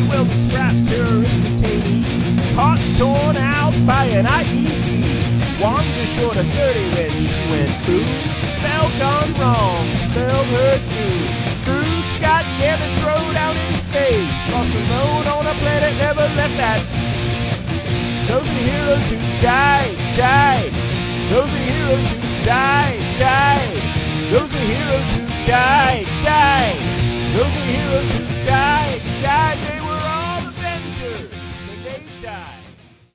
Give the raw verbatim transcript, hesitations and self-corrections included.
Well, the scraps terrorist detainee, caught torn out by an I E D. One just short of thirty when she went through. Spell gone wrong, spelled her through. Through Scott Gavin's road out in space. Lost alone on a planet, never left that. Those are heroes who die, die. Those are heroes who die, die. Those are heroes who die, die. Those are heroes who die.